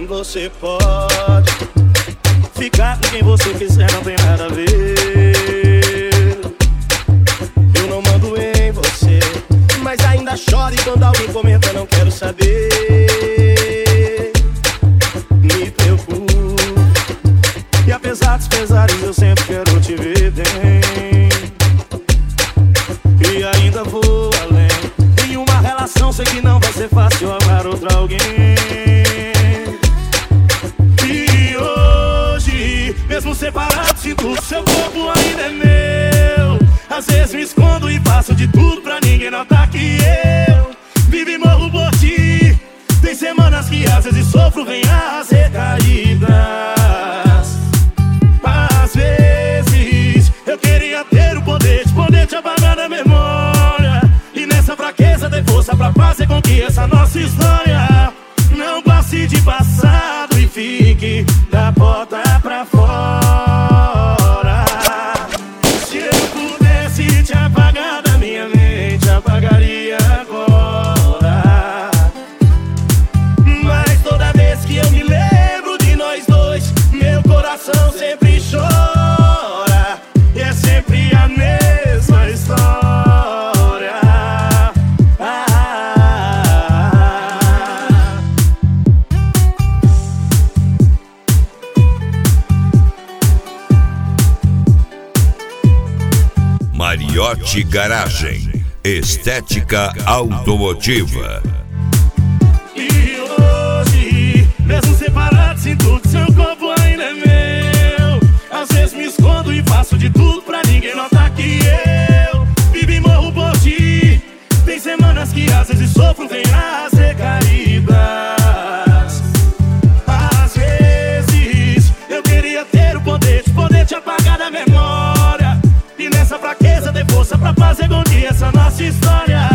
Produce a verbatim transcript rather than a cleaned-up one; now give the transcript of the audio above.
Você pode ficar com quem você quiser, não tem nada a ver. Eu não mando em você, mas ainda chore quando alguém comenta, não quero saber. Me preocupo, e apesar dos pesares eu sempre quero te ver bem. E ainda vou além, em uma relação sei que não vai ser fácil amar outra alguém. Mesmo separado, sinto que seu corpo ainda é meu. Às vezes me escondo e faço de tudo pra ninguém notar que eu vivo e morro por ti. Tem semanas que às vezes sofro, vem as recaídas. Às vezes eu queria ter o poder de poder te apagar da memória. E nessa fraqueza ter força pra fazer com que essa nossa história não passe de passado e fique da porta pra fora. Se eu pudesse te apagar da minha mente, apagaria agora. Mas toda vez que eu me lembro de nós dois, meu coração sempre chora. E é sempre a mesma história. Mariotti Garagem, estética automotiva. E hoje, mesmo separado, sinto que seu corpo ainda é meu. Às vezes me escondo e faço de tudo pra ninguém notar que eu vivo e morro por ti. Tem semanas que às vezes sofro, vem as recaídas. Às vezes eu queria ter o poder de poder te apagar da memória. E nessa fraqueza ter força pra fazer com que essa nossa história